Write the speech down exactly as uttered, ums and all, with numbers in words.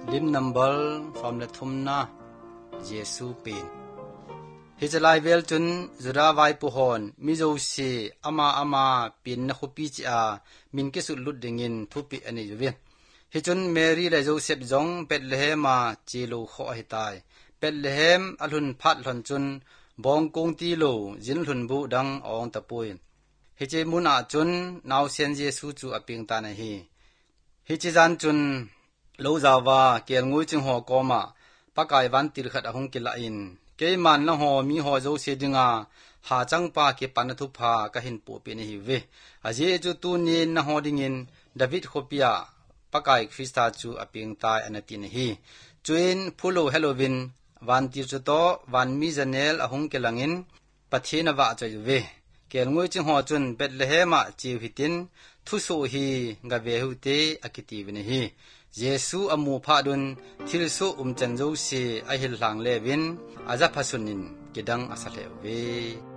ลิมนัมเบิลฟอมเลทุมนาเยซูเป็นฮิจไลเวลจุนจุราไวปุฮอนมิโจซีอามาอามาปินนคุปิจอามินกิสุลุดดิงินทุปิอันนี้อยู่เวียนฮิจุนเมรีและโจเซฟจงเปตเลเฮมาจีโลขอให้ตายเปตเลเฮมอลุนพัดหลอนจุนบองกงตีโลจินหลุนบุดังอองตะปุยฮิเจมุนอาจุนนาวเซนเยซูจูอปิงตานะฮีฮิจิจันจุนโลจาวาเกียงงุยจิงหัวกอมาปะกายวันติรขัดหงกิลาอินเกมันละหอมีหอโจเซดิงาหาจังปาเกปันทุพากะหินปูเปนฮิเวอาเจจูตูนีนนะหอดิงินดาวิดโคปิยาปะกายคริสตาจูอปิงตายอนาตินฮีจุนพูโลเฮโลวินวันติจุโตวันมิซาเนลอหงกิลังอินปะเทนวะจอยเวเกียงงุยจิงหัวจุนเปตเลเฮมาจิวหิตินทุโซฮีกะเวหุเตอกิติวินฮีเยซูอมูพาดุนทิลสุอุมจันโจซีอหิลหลังเลวินอาจาพสุนินกิดังอาศัยเว